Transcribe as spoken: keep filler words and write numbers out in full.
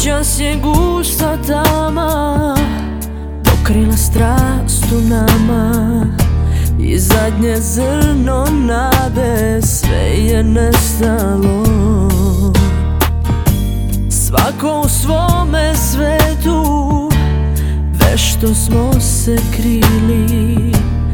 Noćas je gusta tama pokrila strast u nama i zadnje zrno nade sve je nestalo. Svako u svome svetu vešto smo se krili,